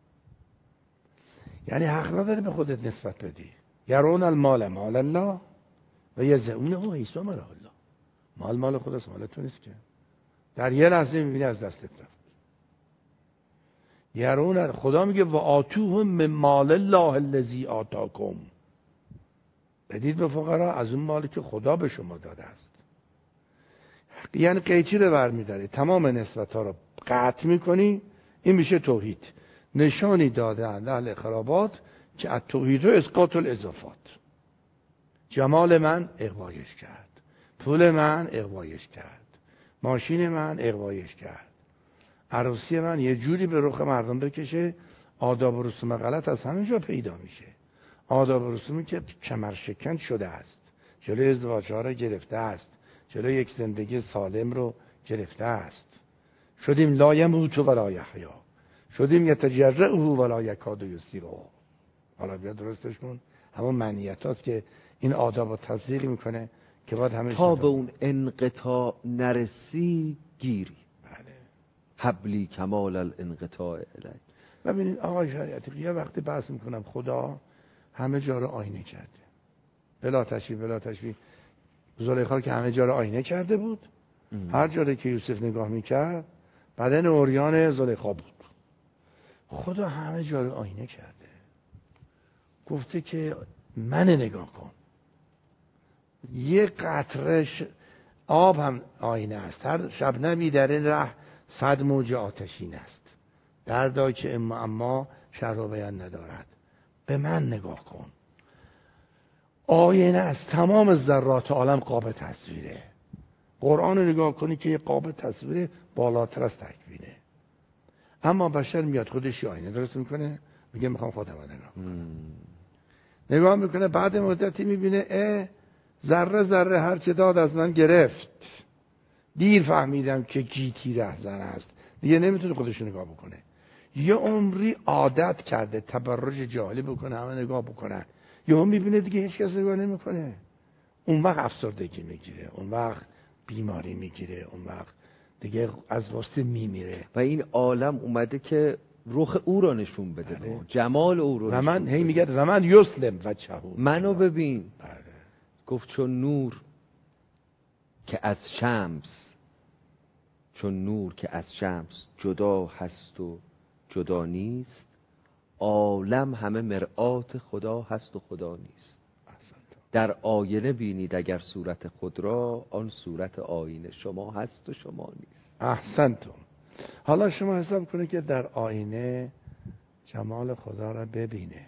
یعنی حق نداری به خودت نسبت بدی. یرون المال مال الله و یزعونه عیسی مال الله. مال مال خودت، مال تو نیست که. در یه لحظه میبینی از دستت رفت. یرون خدا میگه و آتوهم من مال الله الذی آتاکم، بدید به فقرا از اون مالی که خدا به شما داده است. یعنی قیچی رو برمی‌داری، تمام نسبت ها رو قطع میکنی. این میشه توحید. نشانی داده اند اهل خرابات که از توحید رو اسقاط الاضافات. جمال من اغوایش کرد، پول من اغوایش کرد، ماشین من اغوایش کرد، عروسی من یه جوری به رخ مردم بکشه آداب و رسوم غلط از همینجا پیدا میشه. آداب و رسومی که کمر شکن شده است، جلوی ازدواج‌ها رو گرفته است، جلوی یک زندگی سالم رو گرفته است. شدیم لا یموت ولا یحیا، شدیم یتجرعه ولا یکاد یسیغه. حالا بیا درستش کن. همون معنیت هاست که این آداب رو تصدیق میکنه که باید همه تا به اون انقطاع نرسی گیری. بله. حبلی کمال الانقطاع الی. ببینید آقای شریعتی یه وقتی بحث میکنم خدا همه جا رو آینه کرده، بلا تشبیه بلا تشبیه. زلیخا که همه جا رو آینه کرده بود، ام. هر جایی که یوسف نگاه میکرد بدن عریان زلیخا بود. خدا همه جا رو آینه کرده، گفته که من نگاه کن. یه قطره آب هم آینه است. هر شبنمی در این ره صد موج آتشین است. دردایی که اما اما شرح و بیان ندارد. به من نگاه کن. آینه از تمام ذرات عالم قابل تصویره. قرآن رو نگاه کنی که یه قابل تصویره بالاتر از تکوینه. اما بشر میاد خودش آینه درست میکنه، میگه میخوام خودم رو نگاه کنم. نگاه میکنه بعد مدتی میبینه اه ذره ذره هر چه داد از من گرفت. دیر فهمیدم که گیتی رهزن است. دیگه نمیتونه خودش نگاه بکنه. یه عمری عادت کرده تبرج جاهلی بکنه، همه نگاه بکنن. یه هم میبینه دیگه هیچ کس نگاه نمیکنه. اون وقت افسردگی میگیره، اون وقت بیماری میگیره، اون وقت دیگه از واسه میمیره. و این عالم اومده که رخ او را نشون بده، بله. جمال او رو و من هی میگه زمان یسلم و چهو منو ببین. بله. گفت چون نور که از شمس، چون نور که از شمس جدا هست و جدا نیست، عالم همه مرآت خدا هست و خدا نیست. در آینه بینید اگر صورت خود را، آن صورت آینه شما هست و شما نیست. احسنتم. حالا شما حساب کنید که در آینه جمال خدا را ببینه.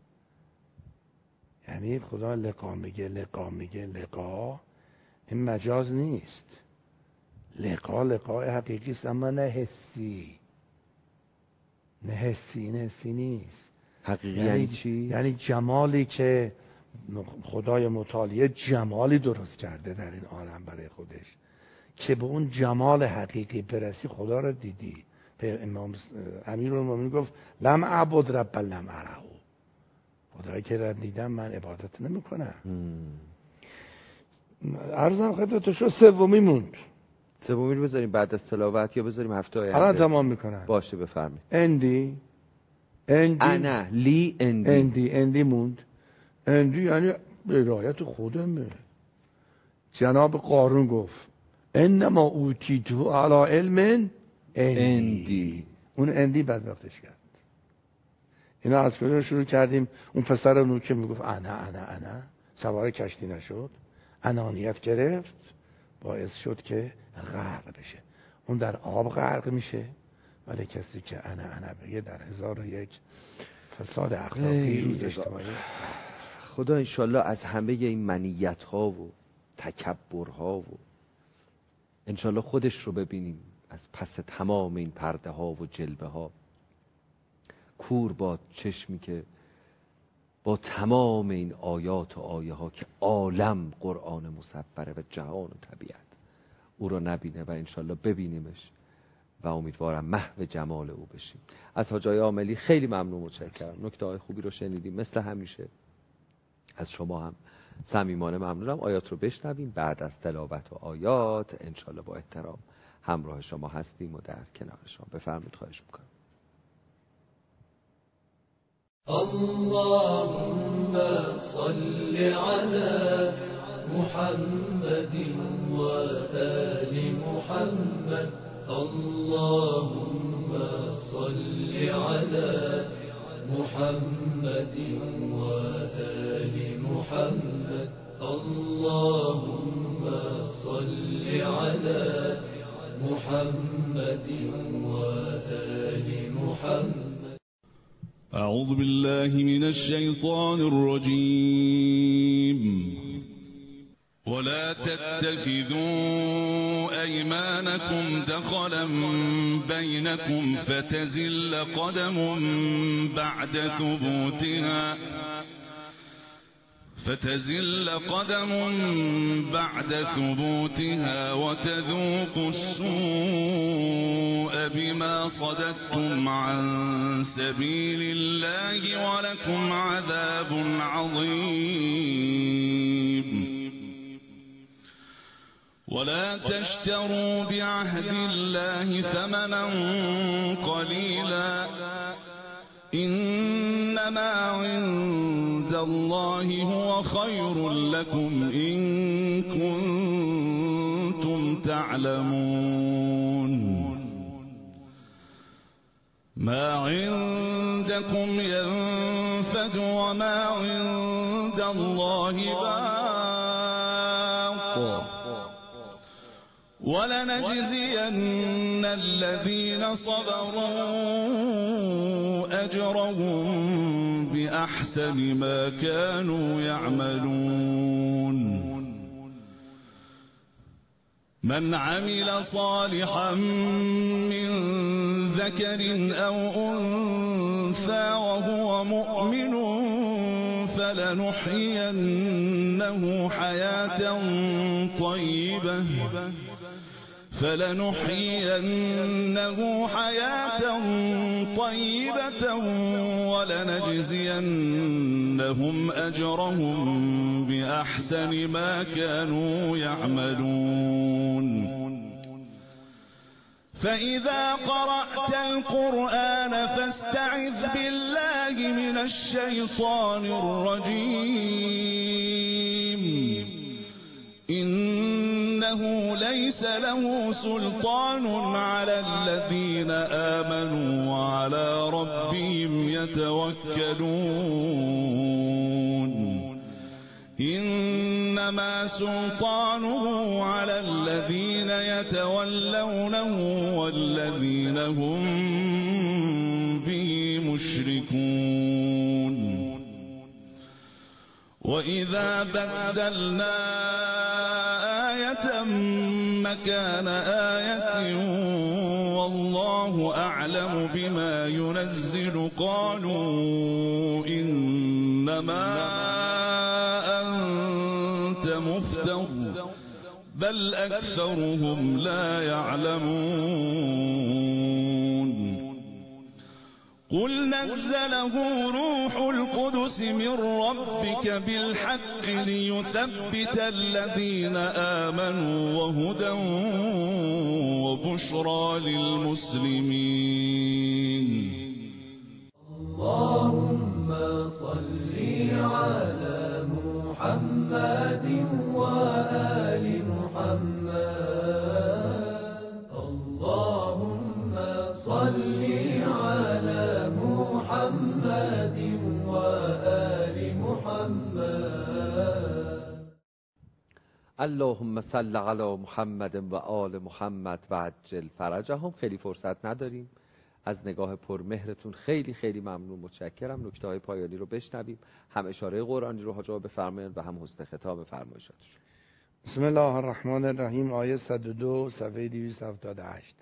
یعنی خدا لقا میگه لقا میگه لقا، این مجاز نیست. لقا لقای حقیقی است، اما نه حسی. نه حسی نه حسی نیست. حقیقی یعنی, یعنی چی؟ یعنی جمالی که خدای متعالی جمالی درست کرده در این عالم برای خودش، که به اون جمال حقیقی برسی خدا را دیدی. امام امیرالمومنین گفت لم اعبد رب لم اره، خدایی که را دیدم من عبادت نمی کنم. عرضم خدمت شو سومی موند. سومی رو بذاریم بعد از تلاوت یا بذاریم هفته آینده؟ الان تمام میکنم. باشه بفرمایید. اندی اندی انا لی اندی اندی اندی موند. اندی یعنی برایت خودمه. جناب قارون گفت انما اوتیتو علی علم اندی, اندی. اون اندی بدبختش کرد. اینا از کجا شروع کردیم؟ اون پسر نو که میگفت انا انا انا سوار کشتی نشد، انانیت گرفت، باعث شد که غرق بشه. اون در آب غرق میشه، ولی کسی که انا انا بگه در هزار و یک فساد اخلاقی روز اجتماعی. خدا انشالله از همه این منیت ها و تکبر ها و انشالله خودش رو ببینیم از پس تمام این پرده ها و جلوه ها. کور باد چشمی که با تمام این آیات و آیه ها که عالم قرآن مصوره و جهان و طبیعت او رو نبینه و انشالله ببینیمش و امیدوارم محو جمال او بشیم. از حاج آقای عاملی خیلی ممنون، متشکرم. نکته های خوبی رو شنیدیم مثل همیشه. از شما هم صمیمانه ممنونم. آیات رو بشنویم، بعد از تلاوت و آیات انشالله با احترام همراه شما هستیم و در کنار شما. بفرمایید، خواهش میکنم. اللهم صل على محمد وآل محمد. اللهم صل على محمد وآل محمد. اللهم صل على محمد وآل محمد. أعوذ بالله من الشيطان الرجيم. ولا تتخذوا أيمانكم دخلا بينكم فتزل قدم بعد ثبوتها فتزل قدم بعد ثبوتها وتذوقوا السوء بما صددتم عن سبيل الله ولكم عذاب عظيم. ولا تشتروا بعهد الله ثمنا قليلا إنما عند الله هو خير لكم إن كنتم تعلمون. ما عندكم ينفد وما عند الله باق ولنجزين الذين صبروا أجرهم بأحسن ما كانوا يعملون. من عمل صالحا من ذكر أو أنثى وهو مؤمن فلنحيينه حياة طيبة فلنحيينه حياة طيبة ولنجزينهم أجرهم بأحسن ما كانوا يعملون. فإذا قرأت القرآن فاستعذ بالله من الشيطان الرجيم. إنه ليس له سلطان على الذين آمنوا وعلى ربهم يتوكلون. إنما سلطانه على الذين يتولونه والذين هم به مشركون. وإذا بدلنا آية مكان آية والله أعلم بما ينزل قالوا إنما أنت مفتر بل اکثرهم لا يعلمون قل نزله روح القدس من ربك بالحق ليثبت الذين آمنوا وهدى وبشرى للمسلمين. اللهم صل على محمد وآل محمد. اللهم صل على محمد وآل محمد. اللهم صل علی محمد و آل محمد و عجل فرجهم. خیلی فرصت نداریم. از نگاه پرمهرتون خیلی خیلی ممنون، متشکرم. نکته های پایانی رو بشنویم، هم اشاره قرآنی رو حاج آقا بفرمایید و هم حسن خطاب فرمایشاتشون. بسم الله الرحمن الرحیم. آیه صد و دو صفحه دویست و هفتاد و هشت.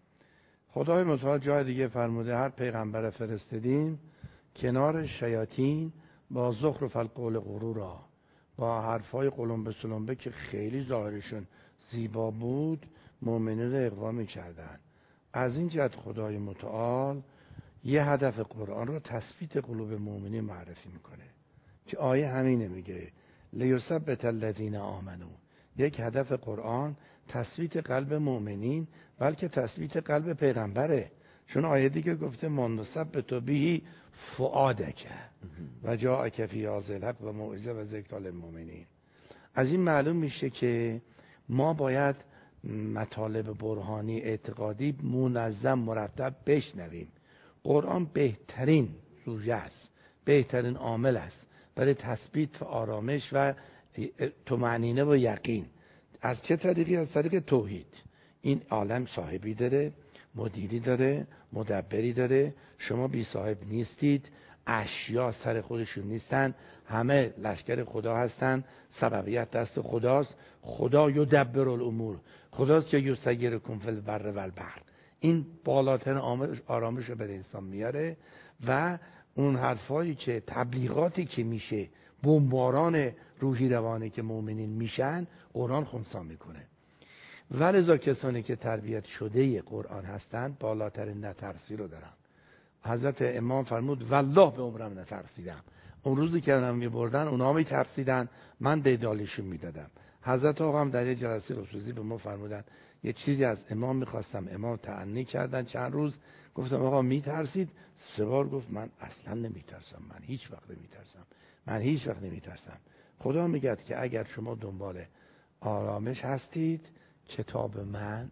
خدای متعال جای دیگه فرموده هر پیغمبر فرستادیم کنار شیاطین با زخرف القول غرورا، با حرفای قلمبه سلمبه که خیلی ظاهرشون زیبا بود مؤمنین رو اغوا می‌کردن. از این جهت خدای متعال یه هدف قرآن رو تثبیت قلوب مؤمنین معرفی میکنه که آیه همینه، میگه لیثبت الذین آمنو. یک هدف قرآن تثبیت قلب مؤمنین، بلکه تثبیت قلب پیغمبره، چون آیه دیگه گفته من نثبت به فؤادک و جاءک فی هذا الحق و موعظه و ذکر للمؤمنین. از این معلوم میشه که ما باید مطالب برهانی اعتقادی منظم مرتب بشنویم. قرآن بهترین سوژه است، بهترین عامل است برای تثبیت و آرامش و طمأنینه و یقین. از چه طریقی؟ از طریق توحید. این عالم صاحبی داره، مدیری داره، مدبری داره. شما بی صاحب نیستید، اشیا سر خودشون نیستن، همه لشکر خدا هستن، سببیت دست خداست. خدا یدبر الامور، خداست که یسیرکم فی البر و البحر. این بالاترین آرامش رو به انسان میاره و اون حرفایی که تبلیغاتی که میشه، بمباران روحی روانی که مؤمنین میشن، قرآن خنثی میکنه. ولذا کسانی که تربیت شده قرآن هستند بالاترین نترسی رو دارن. حضرت امام فرمود والله به عمرم نترسیدم. اون روزی که اونم میبردن اونها میترسیدن، من دیدالیشون میدادم. حضرت آقا هم در یه جلسه خصوصی به ما فرمودن یه چیزی از امام میخواستم، امام تعنی کردن چند روز. گفتم آقا میترسید؟ سه بار گفت من اصلا نمیترسم، من هیچ وقت نمیترسم، من هیچ وقت نمیترسم. خدا میگه که اگر شما دنبال آرامش هستید، کتاب من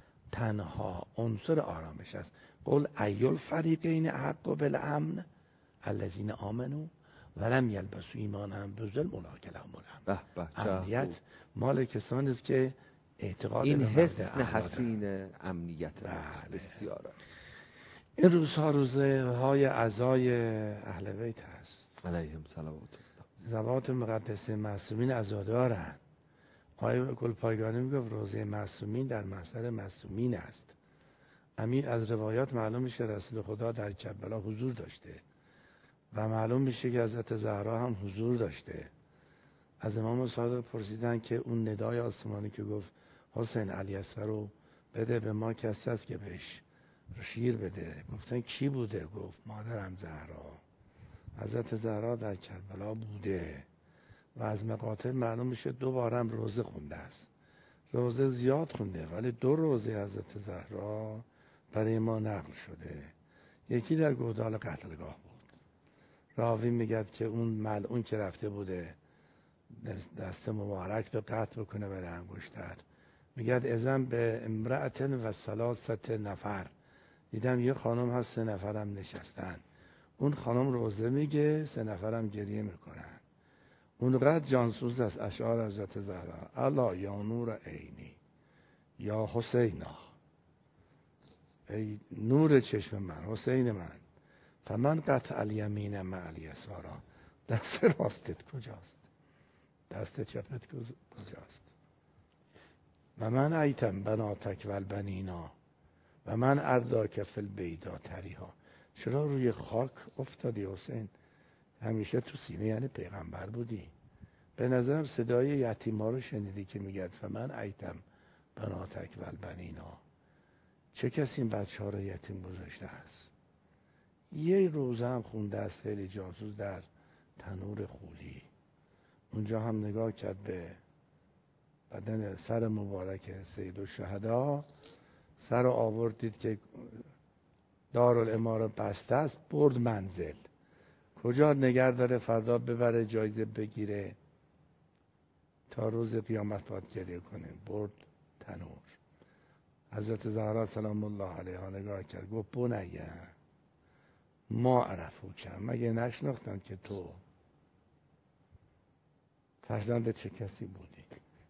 تنها عنصر آرامش است. قل ایل فریقین احق بالامن الذین آمنوا ولم یلبسوا ایمانهم بظلم اولئک لهم الامن. امنیت مال کسانی است که اعتقاد این حسن حسین امنیت بسیار. این روزها روزه های عزای اهل بیت هست علیهم صلوات الله. زوات مقدسه معصومین عزادارند. آیه گلپایگانی میگفت روزه معصومین در محضر معصومین است. امیر از روایات معلوم میشه رسول خدا در کربلا حضور داشته و معلوم میشه که حضرت زهرا هم حضور داشته. از امام صادق پرسیدن که اون ندای آسمانی که گفت حسین علی اصغر رو بده به ما، کسی هست که بهش شیر بده؟ گفتن کی بوده؟ گفت مادرم زهرا. حضرت زهرا در کربلا بوده و از مقاطع معلوم میشه دو بارم روزه خونده است. روزه زیاد خونده ولی دو روزه حضرت زهرا برای ما نقل شده. یکی در گودال قتلگاه بود. راوی میگه که اون ملعون که رفته بوده دست مبارک رو قطع بکنه برای انگشتر، میگه اذن به امرأتن و ثلاثت نفر، دیدم یه خانم هست سه نفرم نشستن. اون خانم روزه میگه، سه نفرم گریه میکنن. اونقدر جانسوز است اشعار حضرت زهرا. الا یا نور عینی یا حسینا، ای نور چشم من، حسین من. فمن قطع الیمین مع الیسارا، دست راستت کجاست؟ دست چپت کجاست؟ و من ایتم بناتک و البنینا و من ارداک فی البیدا تریها. چرا روی خاک افتادی حسین؟ همیشه تو سینه یعنی پیغمبر بودی. به نظرم صدای یتیما رو شنیدی که میگه فمن ایتم بناتک و البنینا، چه کسی این بچه ها رو یتیم گذاشته است؟ یه روزه هم خونده است خیلی جاسوس در تنور خولی، اونجا هم نگاه کرد به بدن سر مبارک سید الشهدا، سر آورد دید که دارالاماره بسته است، برد منزل. کجا نگه داره فردا ببره جایزه بگیره تا روز قیامت باید گریه کنه؟ برد تنور. حضرت زهرا سلام الله علیها نگاه کرد گفت بنیه ما عرفو کن، مگه نشناختن که تو فرزند چه کسی بودی؟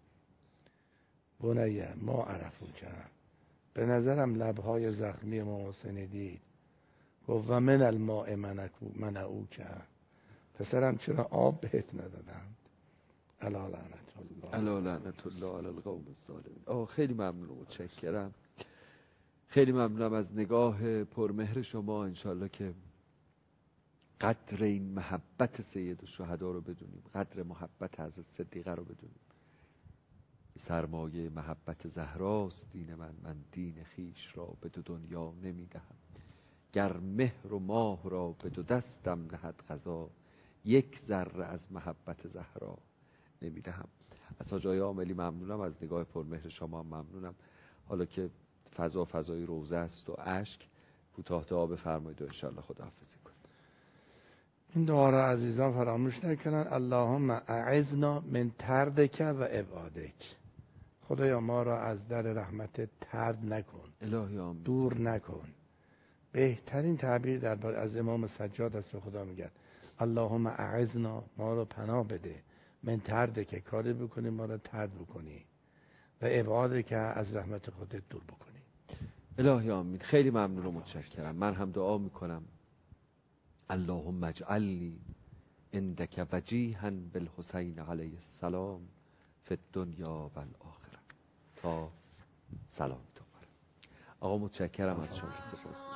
بنیه ما عرفو کن. به نظرم لبهای زخمی ما حسینی دید، گفت و من الماء منعو کن، پسرم چرا آب بهت ندادند؟ الا لعنت الله الا لعنت الله علی القوم الظالمین. آه خیلی ممنون و متشکرم، خیلی ممنونم از نگاه پرمهر شما. انشالله که قدر این محبت سید الشهدا رو بدونیم، قدر محبت حضرت صدیقه رو بدونیم. سرمایه محبت زهراست دین من، من دین خیش را به دو دنیا نمیدهم. گر مهر و ماه را به دو دستم نهد قضا، یک ذره از محبت زهرا نمیدهم. از حاج آقای عاملی ممنونم، از نگاه پرمهر شما ممنونم. حالا که فضا فضای روزه است و اشک، کوتاه دعا بفرمایید و ان شاءالله خداحافظی کنید. این دعا را عزیزان فراموش نکنن. اللهم اعذنا من تردک و عبادک. خدایا ما را از در رحمت ترد نکن، الهی آمین. دور نکن. بهترین تعبیر در از امام سجاد است به خدا میگن اللهم اعذنا، ما را پناه بده، من تردک، کاری بکنی ما را ترد بکنی، و عبادک، از رحمت خودت دور بکنی. الهی آمین. خیلی ممنون و متشکرم. من هم دعا میکنم اللهم اجعلنی عندک وجیها بالحسین علیه السلام فی الدنیا و الاخره. تا سلام تو بر آقا. متشکرم از شما که سپاس گذارم.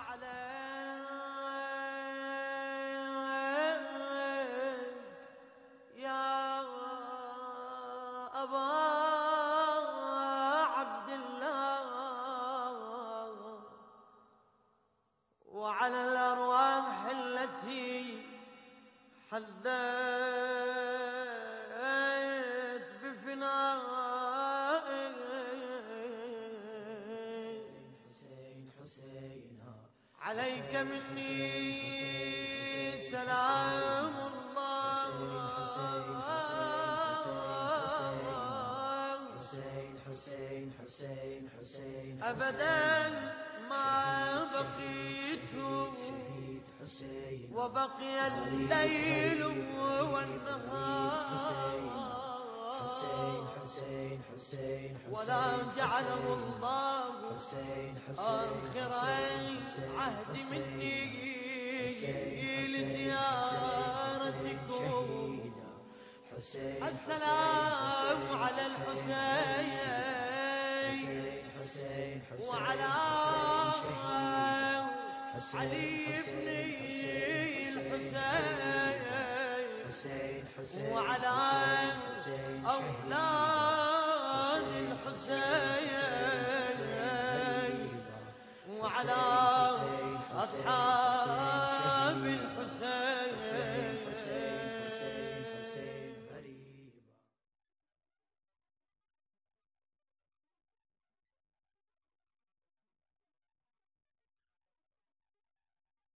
وعلى الأرواح التي حلت بفنائك عليك مني سلام الله أبدا ما بقيت وبقي الليل والنهار ولا جعله الله آخر عهد مني لزيارتكم. السلام على الحسين وعلى علي بن الحسين وعلى أولاد الحسين وعلى